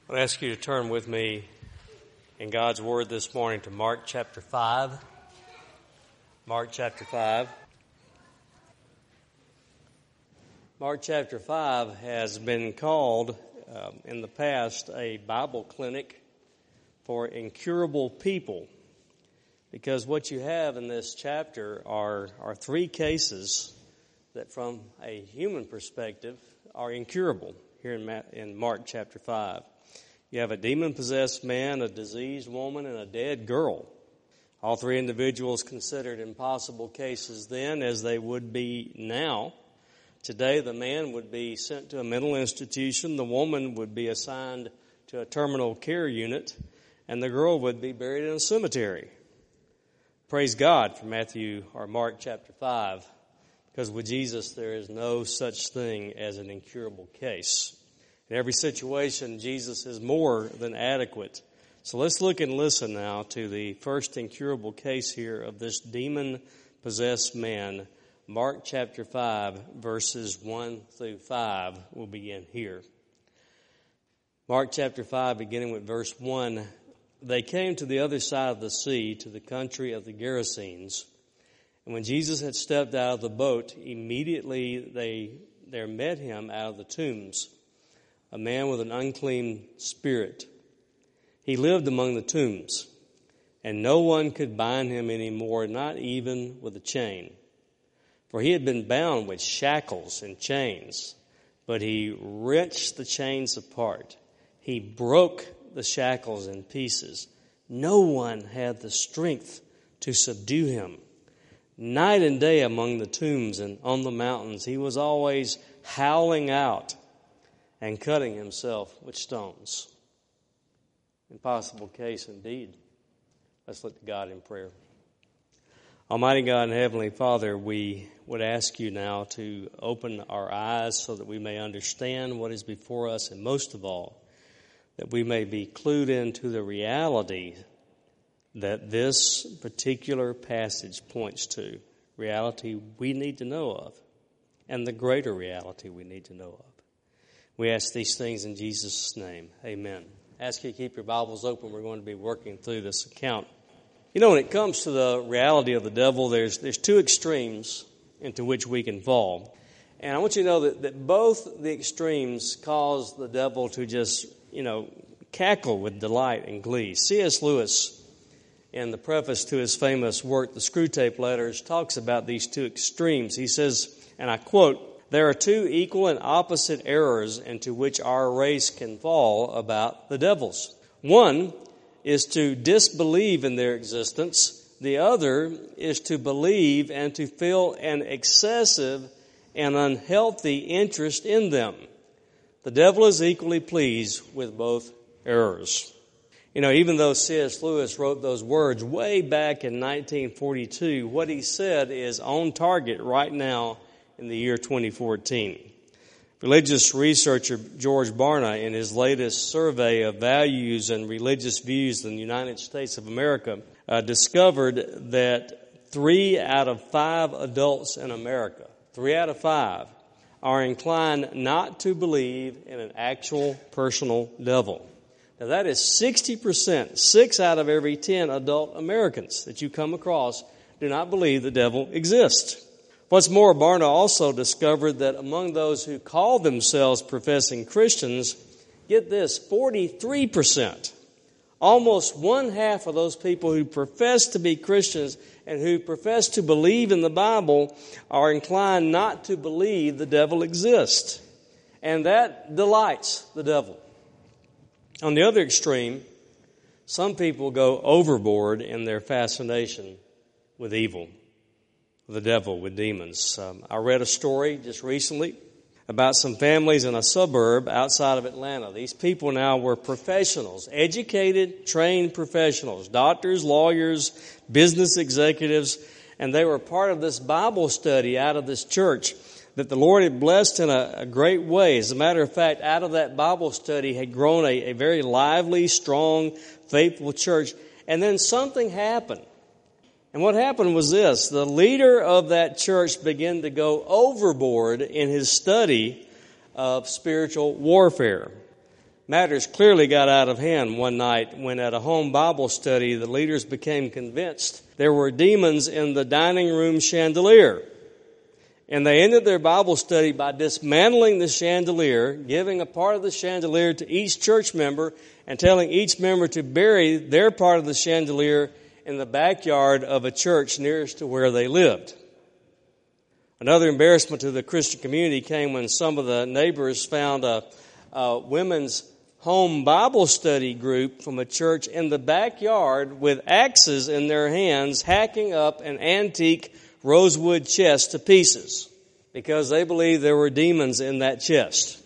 I'll ask you to turn with me in God's Word this morning to Mark chapter 5. Mark chapter 5. Mark chapter 5 has been called in the past a Bible clinic for incurable people, because what you have in this chapter are three cases that from a human perspective are incurable here in Mark chapter 5. You have a demon-possessed man, a diseased woman, and a dead girl. All three individuals considered impossible cases then, as they would be now. Today, the man would be sent to a mental institution, the woman would be assigned to a terminal care unit, and the girl would be buried in a cemetery. Praise God for Mark chapter 5, because with Jesus there is no such thing as an incurable case. In every situation, Jesus is more than adequate. So let's look and listen now to the first incurable case here of this demon-possessed man. Mark chapter 5, verses 1 through 5 will begin here. Mark chapter 5, beginning with verse 1. They came to the other side of the sea, to the country of the Gerasenes. And when Jesus had stepped out of the boat, immediately there met him out of the tombs a man with an unclean spirit. He lived among the tombs, and no one could bind him any more, not even with a chain. For he had been bound with shackles and chains, but he wrenched the chains apart. He broke the shackles in pieces. No one had the strength to subdue him. Night and day among the tombs and on the mountains, he was always howling out and cutting himself with stones. Impossible case indeed. Let's look to God in prayer. Almighty God and Heavenly Father, we would ask you now to open our eyes so that we may understand what is before us, and most of all, that we may be clued into the reality that this particular passage points to, reality we need to know of, and the greater reality we need to know of. We ask these things in Jesus' name. Amen. I ask you to keep your Bibles open. We're going to be working through this account. You know, when it comes to the reality of the devil, there's two extremes into which we can fall. And I want you to know that both the extremes cause the devil to just, cackle with delight and glee. C.S. Lewis, in the preface to his famous work, The Screwtape Letters, talks about these two extremes. He says, and I quote, "There are two equal and opposite errors into which our race can fall about the devils. One is to disbelieve in their existence. The other is to believe and to feel an excessive and unhealthy interest in them. The devil is equally pleased with both errors." Even though C.S. Lewis wrote those words way back in 1942, what he said is on target right now in the year 2014. Religious researcher George Barna, in his latest survey of values and religious views in the United States of America, discovered that 3 out of 5 adults in America, 3 out of 5, are inclined not to believe in an actual personal devil. Now that is 60%. 6 out of every 10 adult Americans that you come across do not believe the devil exists. What's more, Barna also discovered that among those who call themselves professing Christians, get this, 43%, almost one half of those people who profess to be Christians and who profess to believe in the Bible are inclined not to believe the devil exists. And that delights the devil. On the other extreme, some people go overboard in their fascination with evil, the devil, with demons. I read a story just recently about some families in a suburb outside of Atlanta. These people now were professionals, educated, trained professionals, doctors, lawyers, business executives, and they were part of this Bible study out of this church that the Lord had blessed in a great way. As a matter of fact, out of that Bible study had grown a very lively, strong, faithful church. And then something happened. And what happened was this: the leader of that church began to go overboard in his study of spiritual warfare. Matters clearly got out of hand one night when at a home Bible study the leaders became convinced there were demons in the dining room chandelier. And they ended their Bible study by dismantling the chandelier, giving a part of the chandelier to each church member, and telling each member to bury their part of the chandelier in the backyard of a church nearest to where they lived. Another embarrassment to the Christian community came when some of the neighbors found a women's home Bible study group from a church in the backyard with axes in their hands, hacking up an antique rosewood chest to pieces because they believed there were demons in that chest.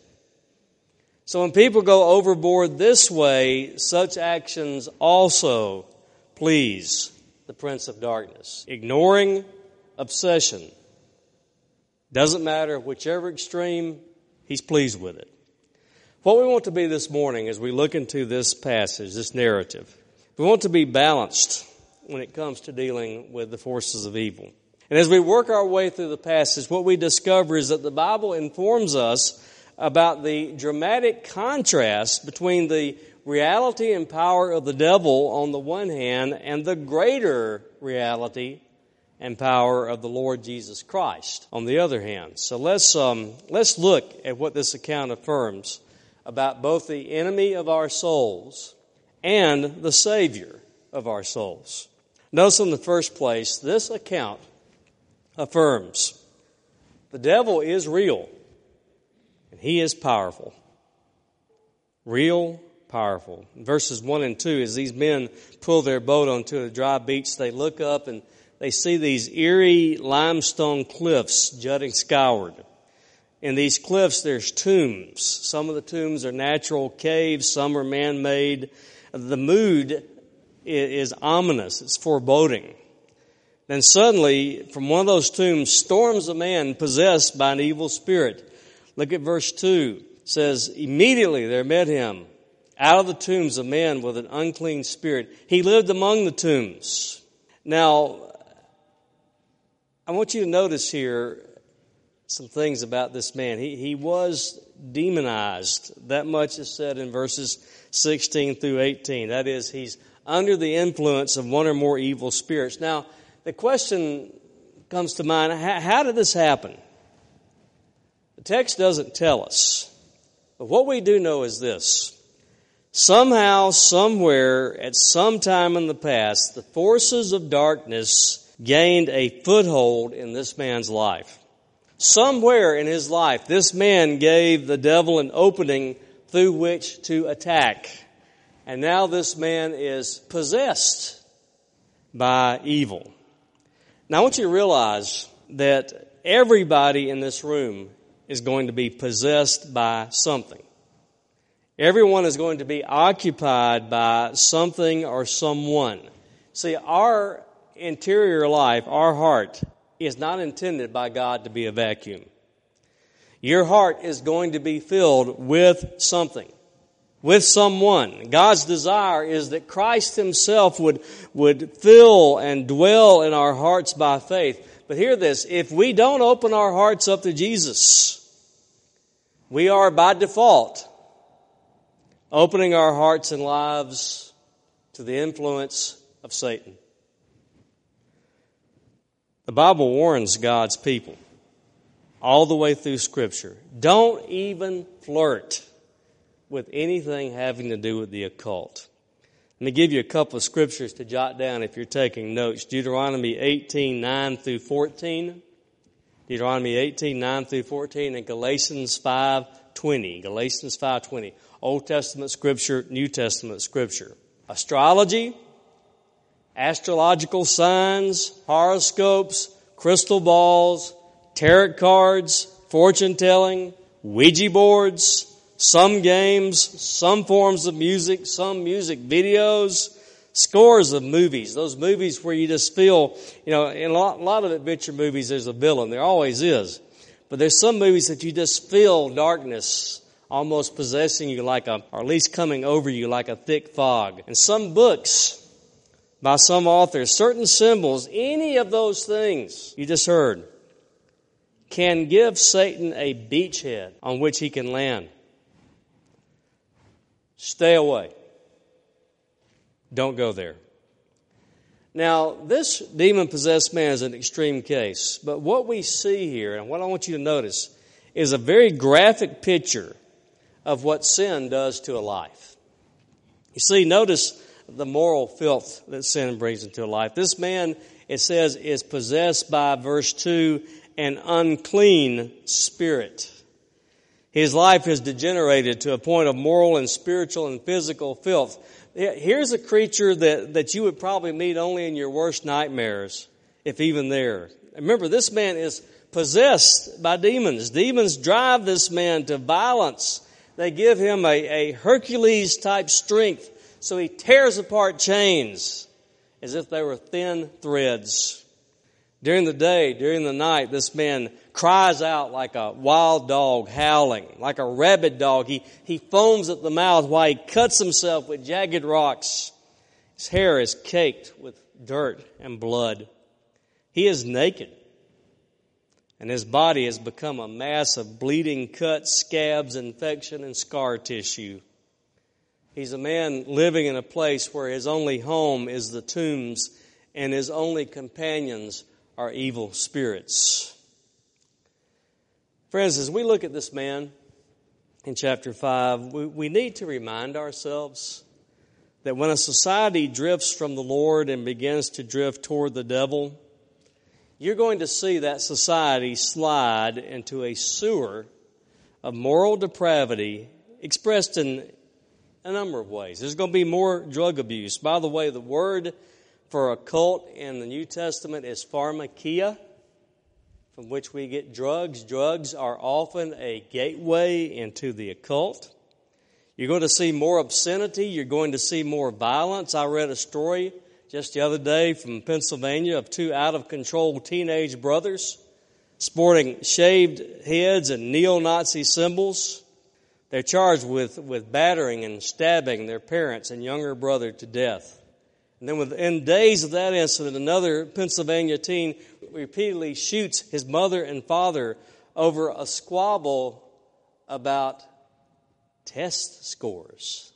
So when people go overboard this way, such actions also please the Prince of Darkness. Ignoring obsession. Doesn't matter whichever extreme, he's pleased with it. What we want to be this morning as we look into this passage, this narrative, we want to be balanced when it comes to dealing with the forces of evil. And as we work our way through the passage, what we discover is that the Bible informs us about the dramatic contrast between the reality and power of the devil on the one hand and the greater reality and power of the Lord Jesus Christ on the other hand. So let's look at what this account affirms about both the enemy of our souls and the Savior of our souls. Notice in the first place, this account affirms the devil is real and he is powerful. Real, powerful. In verses 1 and 2, as these men pull their boat onto a dry beach, they look up and they see these eerie limestone cliffs jutting skyward. In these cliffs, there's tombs. Some of the tombs are natural caves, some are man-made. The mood is ominous. It's foreboding. Then suddenly, from one of those tombs, storms a man possessed by an evil spirit. Look at verse 2. It says, immediately there met him out of the tombs a man with an unclean spirit. He lived among the tombs. Now, I want you to notice here some things about this man. He was demonized. That much is said in verses 16 through 18. That is, he's under the influence of one or more evil spirits. Now, the question comes to mind, how did this happen? The text doesn't tell us. But what we do know is this. Somehow, somewhere, at some time in the past, the forces of darkness gained a foothold in this man's life. Somewhere in his life, this man gave the devil an opening through which to attack. And now this man is possessed by evil. Now I want you to realize that everybody in this room is going to be possessed by something. Everyone is going to be occupied by something or someone. See, our interior life, our heart, is not intended by God to be a vacuum. Your heart is going to be filled with something, with someone. God's desire is that Christ himself would fill and dwell in our hearts by faith. But hear this, if we don't open our hearts up to Jesus, we are by default opening our hearts and lives to the influence of Satan. The Bible warns God's people all the way through Scripture. Don't even flirt with anything having to do with the occult. Let me give you a couple of scriptures to jot down if you're taking notes. Deuteronomy 18:9 through 14. Deuteronomy 18:9 through 14 and Galatians 5:20. Galatians 5:20. Old Testament Scripture, New Testament Scripture. Astrology, astrological signs, horoscopes, crystal balls, tarot cards, fortune telling, Ouija boards, some games, some forms of music, some music videos, scores of movies. Those movies where you just feel, in a lot of adventure movies there's a villain. There always is. But there's some movies that you just feel darkness almost possessing you or at least coming over you like a thick fog. And some books by some authors, certain symbols, any of those things you just heard can give Satan a beachhead on which he can land. Stay away. Don't go there. Now, this demon-possessed man is an extreme case, but what we see here, and what I want you to notice, is a very graphic picture of what sin does to a life. You see, notice the moral filth that sin brings into a life. This man, it says, is possessed by, verse 2, an unclean spirit. His life is degenerated to a point of moral and spiritual and physical filth. Here's a creature that you would probably meet only in your worst nightmares, if even there. Remember, this man is possessed by demons. Demons drive this man to violence. They give him a Hercules-type strength, so he tears apart chains as if they were thin threads. During the day, during the night, this man cries out like a wild dog howling, like a rabid dog. He foams at the mouth while he cuts himself with jagged rocks. His hair is caked with dirt and blood. He is naked, and his body has become a mass of bleeding cuts, scabs, infection, and scar tissue. He's a man living in a place where his only home is the tombs, and his only companions are evil spirits. Friends, as we look at this man in chapter 5, we need to remind ourselves that when a society drifts from the Lord and begins to drift toward the devil, you're going to see that society slide into a sewer of moral depravity expressed in a number of ways. There's going to be more drug abuse. By the way, the word for a cult in the New Testament is pharmakia, from which we get drugs. Drugs are often a gateway into the occult. You're going to see more obscenity. You're going to see more violence. I read a story just the other day from Pennsylvania of two out-of-control teenage brothers sporting shaved heads and neo-Nazi symbols. They're charged with battering and stabbing their parents and younger brother to death. And then within days of that incident, another Pennsylvania teen repeatedly shoots his mother and father over a squabble about test scores.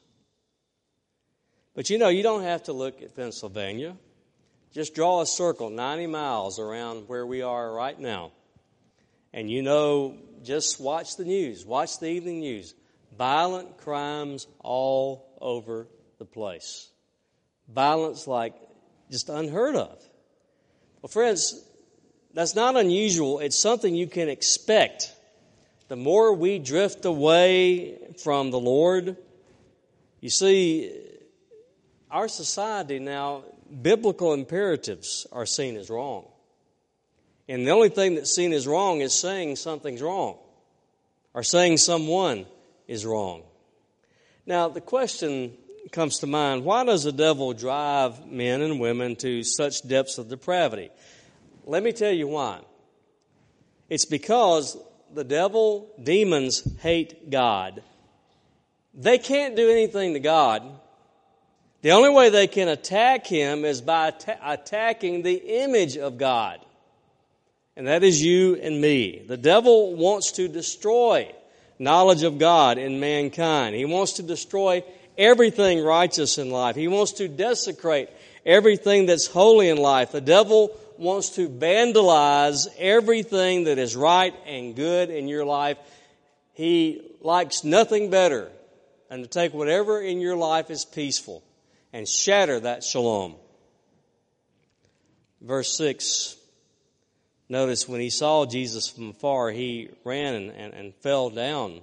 But you know, you don't have to look at Pennsylvania. Just draw a circle 90 miles around where we are right now. And you know, just watch the news. Watch the evening news. Violent crimes all over the place. Violence like just unheard of. Well, friends, that's not unusual. It's something you can expect. The more we drift away from the Lord, you see, our society now, biblical imperatives are seen as wrong. And the only thing that's seen as wrong is saying something's wrong, or saying someone is wrong. Now, the question comes to mind, why does the devil drive men and women to such depths of depravity? Let me tell you why. It's because the devil, demons, hate God. They can't do anything to God. The only way they can attack him is by attacking the image of God. And that is you and me. The devil wants to destroy knowledge of God in mankind. He wants to destroy everything righteous in life. He wants to desecrate everything that's holy in life. The devil wants to vandalize everything that is right and good in your life. He likes nothing better than to take whatever in your life is peaceful and shatter that shalom. Verse 6, notice when he saw Jesus from afar, he ran and fell down.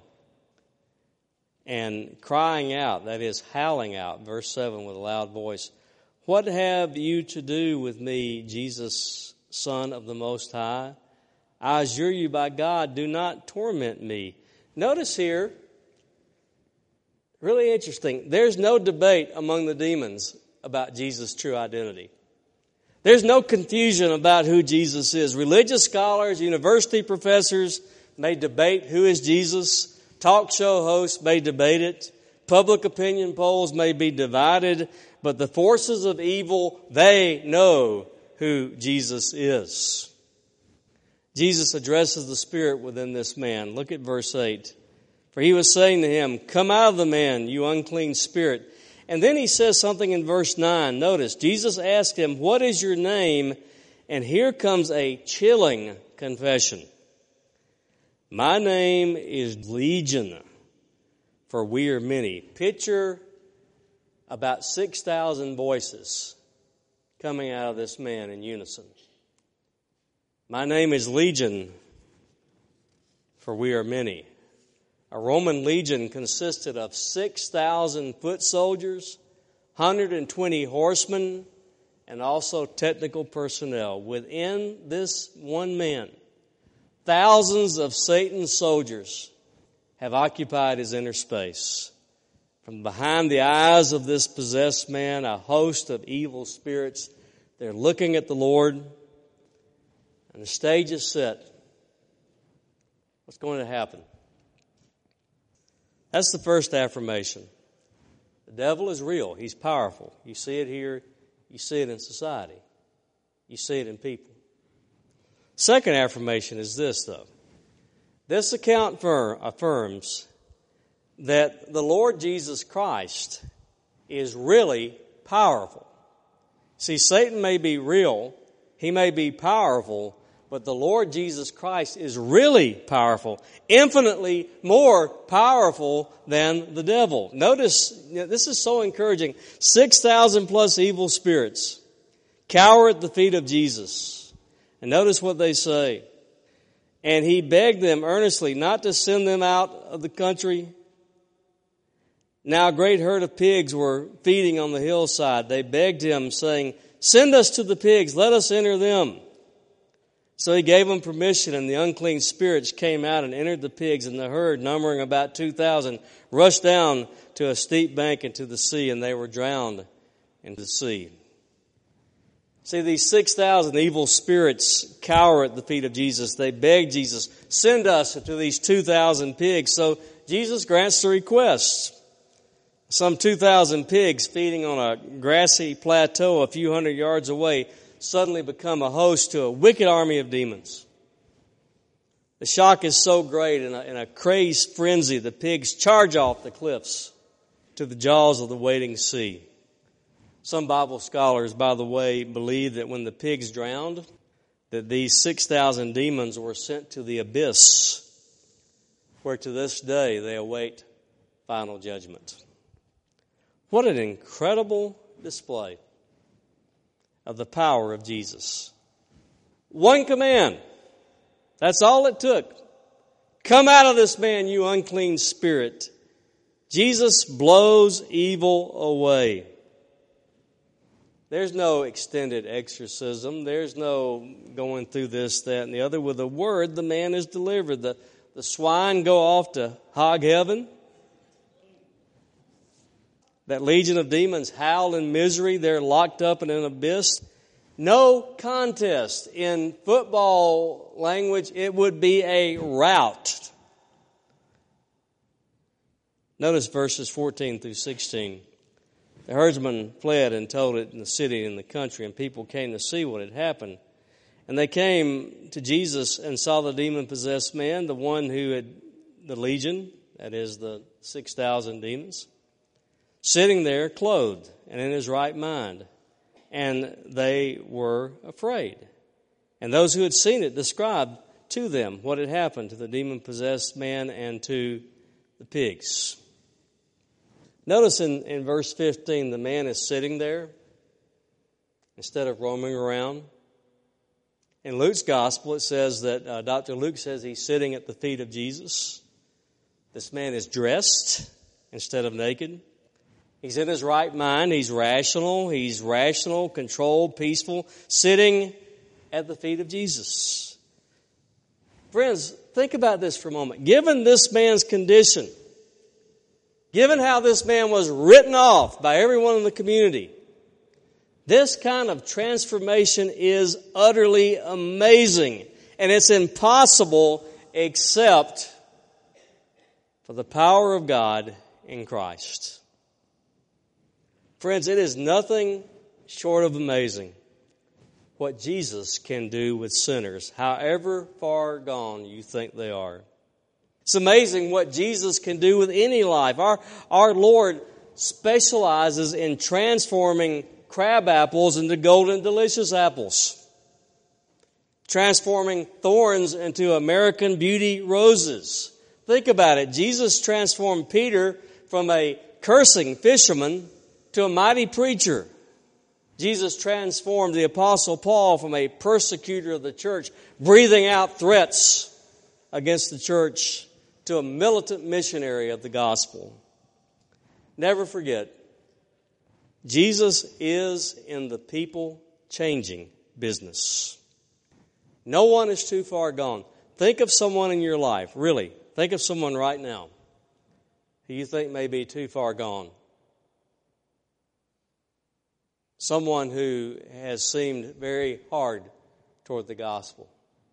And crying out, that is howling out, verse 7 with a loud voice, "What have you to do with me, Jesus, Son of the Most High? I assure you by God, do not torment me." Notice here, really interesting, there's no debate among the demons about Jesus' true identity. There's no confusion about who Jesus is. Religious scholars, university professors may debate who is Jesus. Talk show hosts may debate it. Public opinion polls may be divided. But the forces of evil, they know who Jesus is. Jesus addresses the spirit within this man. Look at verse 8. For he was saying to him, "Come out of the man, you unclean spirit." And then he says something in verse 9. Notice, Jesus asked him, "What is your name?" And here comes a chilling confession. "My name is Legion, for we are many." Picture about 6,000 voices coming out of this man in unison. "My name is Legion, for we are many." A Roman legion consisted of 6,000 foot soldiers, 120 horsemen, and also technical personnel. Within this one man, thousands of Satan's soldiers have occupied his inner space. From behind the eyes of this possessed man, a host of evil spirits, they're looking at the Lord, and the stage is set. What's going to happen? That's the first affirmation. The devil is real. He's powerful. You see it here. You see it in society. You see it in people. Second affirmation is this, though. This account affirms that the Lord Jesus Christ is really powerful. See, Satan may be real. He may be powerful. But the Lord Jesus Christ is really powerful, infinitely more powerful than the devil. Notice, this is so encouraging. 6,000 plus evil spirits cower at the feet of Jesus. And notice what they say. And he begged them earnestly not to send them out of the country. Now a great herd of pigs were feeding on the hillside. They begged him, saying, "Send us to the pigs, let us enter them." So he gave them permission, and the unclean spirits came out and entered the pigs, and the herd, numbering about 2,000, rushed down to a steep bank into the sea, and they were drowned in the sea. See, these 6,000 evil spirits cower at the feet of Jesus. They beg Jesus, "Send us to these 2,000 pigs." So Jesus grants the request. Some 2,000 pigs feeding on a grassy plateau a few hundred yards away suddenly become a host to a wicked army of demons. The shock is so great, in a crazed frenzy, the pigs charge off the cliffs to the jaws of the waiting sea. Some Bible scholars, by the way, believe that when the pigs drowned, that these 6,000 demons were sent to the abyss, where to this day they await final judgment. What an incredible display of the power of Jesus. One command. That's all it took. "Come out of this man, you unclean spirit." Jesus blows evil away. There's no extended exorcism. There's no going through this, that, and the other. With a word, the man is delivered. The swine go off to hog heaven. That legion of demons howl in misery. They're locked up in an abyss. No contest. In football language, it would be a rout. Notice verses 14 through 16. The herdsman fled and told it in the city and in the country, and people came to see what had happened. And they came to Jesus and saw the demon-possessed man, the one who had the legion, that is the 6,000 demons, sitting there clothed and in his right mind. And they were afraid. And those who had seen it described to them what had happened to the demon-possessed man and to the pigs. Notice in verse 15, the man is sitting there instead of roaming around. In Luke's gospel, it says that Dr. Luke says he's sitting at the feet of Jesus. This man is dressed instead of naked. He's in his right mind. He's rational, controlled, peaceful, sitting at the feet of Jesus. Friends, think about this for a moment. Given this man's condition, given how this man was written off by everyone in the community, this kind of transformation is utterly amazing. And it's impossible except for the power of God in Christ. Friends, it is nothing short of amazing what Jesus can do with sinners, however far gone you think they are. It's amazing what Jesus can do with any life. Our Lord specializes in transforming crab apples into golden delicious apples. Transforming thorns into American beauty roses. Think about it. Jesus transformed Peter from a cursing fisherman to a mighty preacher. Jesus transformed the Apostle Paul from a persecutor of the church, breathing out threats against the church, to a militant missionary of the gospel. Never forget, Jesus is in the people-changing business. No one is too far gone. Think of someone in your life, really. Think of someone right now who you think may be too far gone. Someone who has seemed very hard toward the gospel.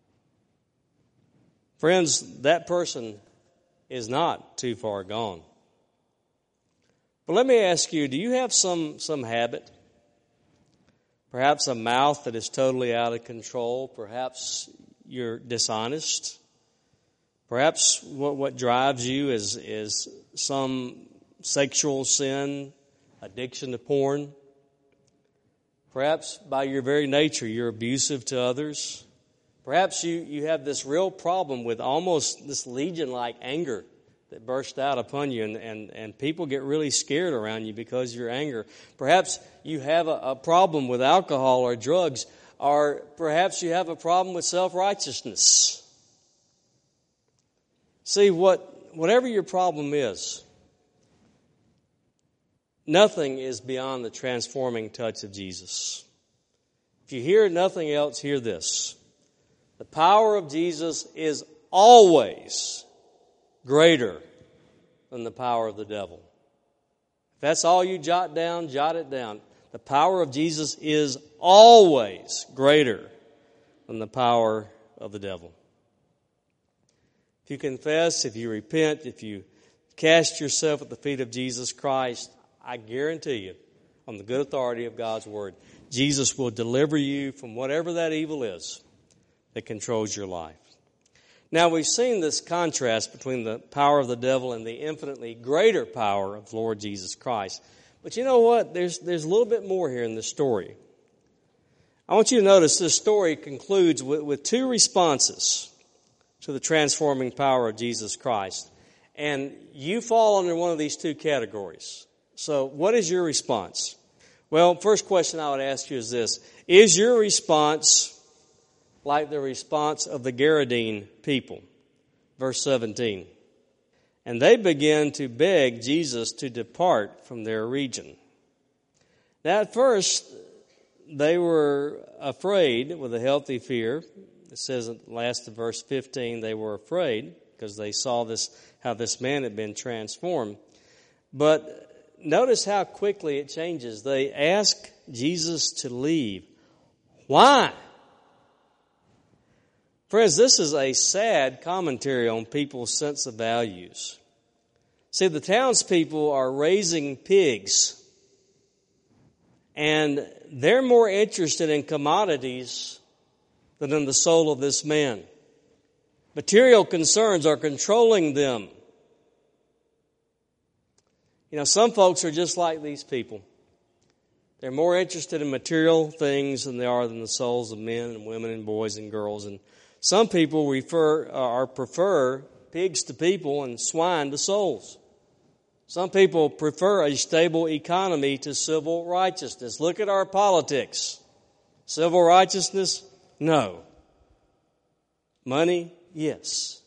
Friends, that person is not too far gone. But let me ask you, do you have some habit? Perhaps a mouth that is totally out of control. Perhaps you're dishonest. Perhaps what drives you is some sexual sin, addiction to porn. Perhaps by your very nature you're abusive to others. Perhaps you have this real problem with almost this legion-like anger that burst out upon you, and people get really scared around you because of your anger. Perhaps you have a problem with alcohol or drugs, or perhaps you have a problem with self-righteousness. See, whatever your problem is, nothing is beyond the transforming touch of Jesus. If you hear nothing else, hear this. The power of Jesus is always greater than the power of the devil. If that's all you jot down, jot it down. The power of Jesus is always greater than the power of the devil. If you confess, if you repent, if you cast yourself at the feet of Jesus Christ, I guarantee you, on the good authority of God's Word, Jesus will deliver you from whatever that evil is that controls your life. Now, we've seen this contrast between the power of the devil and the infinitely greater power of the Lord Jesus Christ. But you know what? There's a little bit more here in this story. I want you to notice this story concludes with two responses to the transforming power of Jesus Christ. And you fall under one of these two categories. So what is your response? Well, first question I would ask you is this. Is your response like the response of the Gerasene people? Verse 17. And they began to beg Jesus to depart from their region. Now at first, they were afraid with a healthy fear. It says at the last of verse 15, they were afraid because they saw how this man had been transformed. But notice how quickly it changes. They ask Jesus to leave. Why? Friends, this is a sad commentary on people's sense of values. See, the townspeople are raising pigs, and they're more interested in commodities than in the soul of this man. Material concerns are controlling them. You know, some folks are just like these people. They're more interested in material things than they are in the souls of men and women and boys and girls. And some people prefer pigs to people and swine to souls. Some people prefer a stable economy to civil righteousness. Look at our politics. Civil righteousness? No. Money? Yes.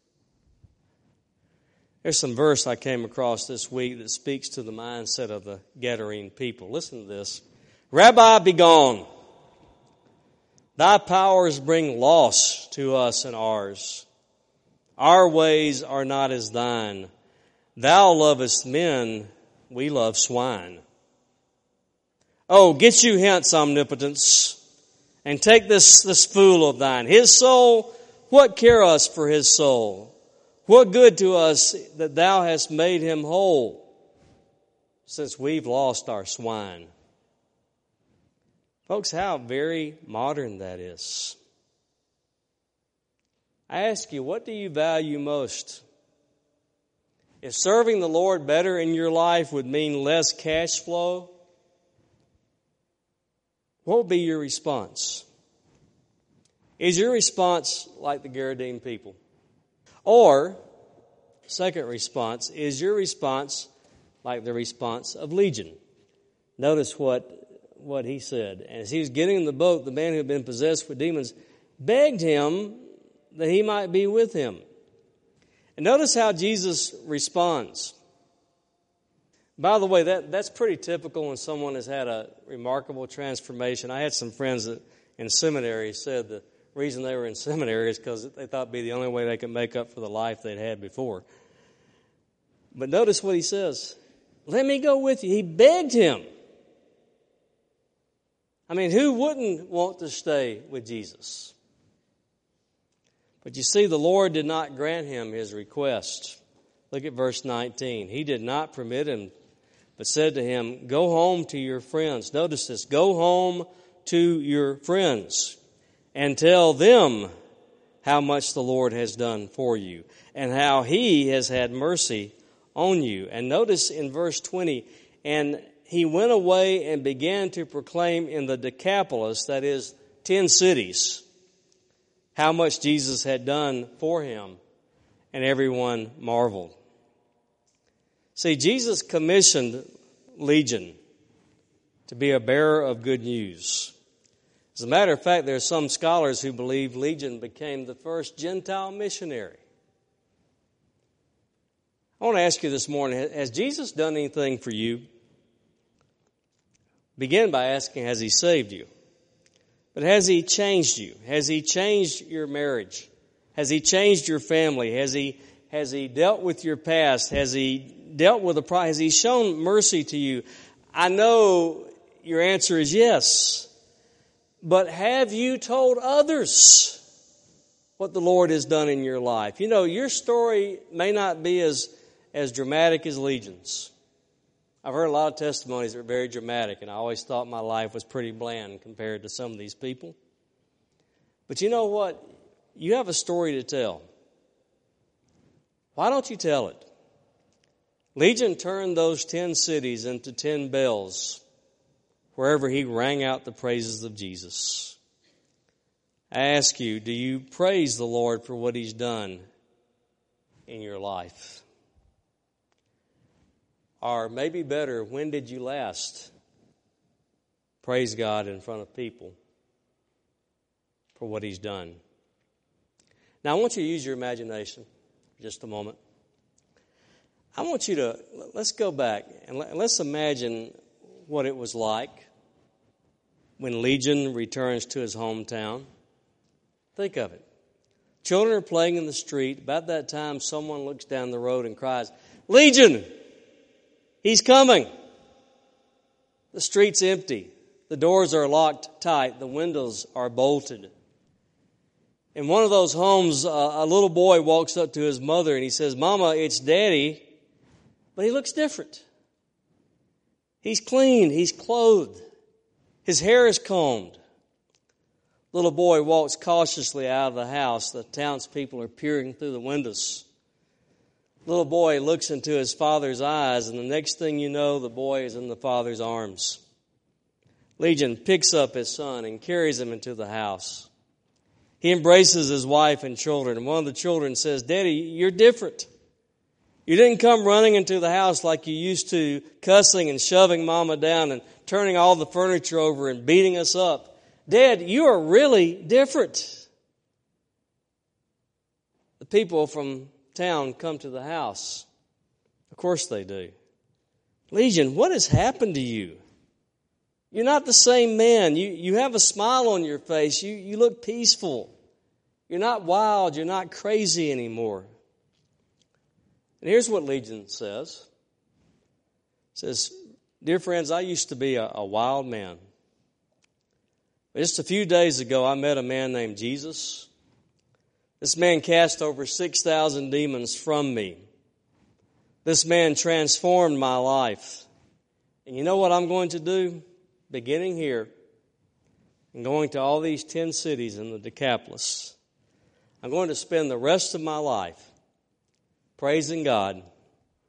There's some verse I came across this week that speaks to the mindset of the Gerasene people. Listen to this. Rabbi, be gone. Thy powers bring loss to us and ours. Our ways are not as thine. Thou lovest men, we love swine. Oh, get you hence, omnipotence, and take this fool of thine. His soul, what care us for his soul? What good to us that thou hast made him whole, since we've lost our swine? Folks, how very modern that is. I ask you, what do you value most If serving the Lord better in your life would mean less cash flow, what would be your response? Is your response like the Gerardene people? Or, second response, is your response like the response of Legion? Notice what he said. As he was getting in the boat, the man who had been possessed with demons begged him that he might be with him. And notice how Jesus responds. By the way, that's pretty typical when someone has had a remarkable transformation. I had some friends that in seminary said the reason they were in seminary is because they thought it'd be the only way they could make up for the life they'd had before. But notice what he says. Let me go with you. He begged him. I mean, who wouldn't want to stay with Jesus? But you see, the Lord did not grant him his request. Look at verse 19. He did not permit him, but said to him, go home to your friends. Notice this. Go home to your friends and tell them how much the Lord has done for you and how he has had mercy on you. And notice in verse 20, and he went away and began to proclaim in the Decapolis, that is, 10 cities, how much Jesus had done for him, and everyone marveled. See, Jesus commissioned Legion to be a bearer of good news. As a matter of fact, there are some scholars who believe Legion became the first Gentile missionary. I want to ask you this morning, has Jesus done anything for you? Begin by asking, has he saved you? But has he changed you? Has he changed your marriage? Has he changed your family? Has he dealt with your past? Has he dealt with has he shown mercy to you? I know your answer is yes. But have you told others what the Lord has done in your life? You know, your story may not be as dramatic as Legion's. I've heard a lot of testimonies that are very dramatic, and I always thought my life was pretty bland compared to some of these people. But you know what? You have a story to tell. Why don't you tell it? Legion turned those 10 cities into 10 bells wherever he rang out the praises of Jesus. I ask you, do you praise the Lord for what he's done in your life? Or maybe better, when did you last praise God in front of people for what he's done? Now, I want you to use your imagination for just a moment. I want you to, let's go back and let's imagine what it was like when Legion returns to his hometown. Think of it. Children are playing in the street. About that time, someone looks down the road and cries, Legion! He's coming. The street's empty. The doors are locked tight. The windows are bolted. In one of those homes, a little boy walks up to his mother and he says, Mama, it's Daddy. But he looks different. He's clean. He's clothed. His hair is combed. Little boy walks cautiously out of the house. The townspeople are peering through the windows. Little boy looks into his father's eyes, and the next thing you know, the boy is in the father's arms. Legion picks up his son and carries him into the house. He embraces his wife and children, and one of the children says, Daddy, you're different. You didn't come running into the house like you used to, cussing and shoving Mama down and turning all the furniture over and beating us up. Dad, you are really different. The people from town come to the house. Of course they do. Legion, what has happened to you? You're not the same man. You have a smile on your face. You look peaceful. You're not wild. You're not crazy anymore. And here's what Legion says. It says, Dear friends, I used to be a wild man. But just a few days ago, I met a man named Jesus. This man cast over 6,000 demons from me. This man transformed my life. And you know what I'm going to do? Beginning here and going to all these 10 cities in the Decapolis, I'm going to spend the rest of my life praising God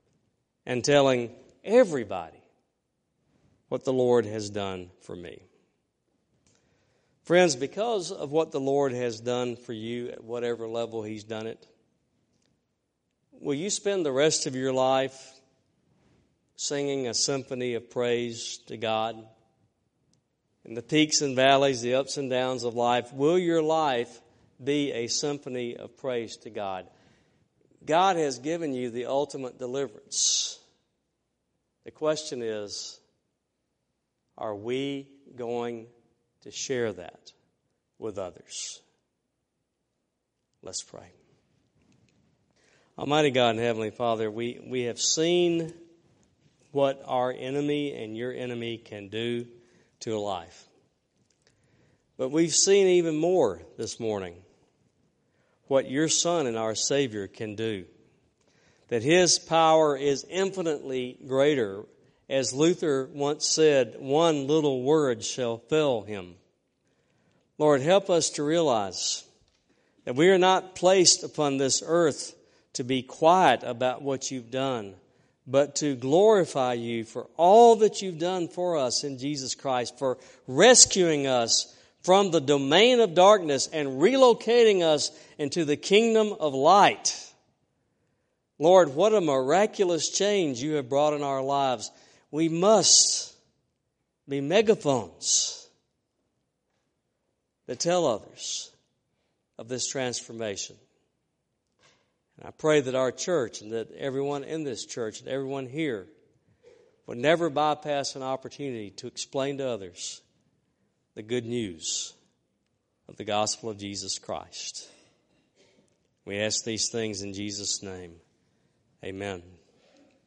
and telling everybody what the Lord has done for me. Friends, because of what the Lord has done for you at whatever level He's done it, will you spend the rest of your life singing a symphony of praise to God? In the peaks and valleys, the ups and downs of life, will your life be a symphony of praise to God? God has given you the ultimate deliverance. The question is, are we going to share that with others? Let's pray. Almighty God and Heavenly Father, we have seen what our enemy and your enemy can do to a life. But we've seen even more this morning what your Son and our Savior can do. That His power is infinitely greater. As Luther once said, one little word shall fell him. Lord, help us to realize that we are not placed upon this earth to be quiet about what you've done, but to glorify you for all that you've done for us in Jesus Christ, for rescuing us from the domain of darkness and relocating us into the kingdom of light. Lord, what a miraculous change you have brought in our lives. We must be megaphones that tell others of this transformation. And I pray that our church and that everyone in this church and everyone here would never bypass an opportunity to explain to others the good news of the gospel of Jesus Christ. We ask these things in Jesus' name. Amen.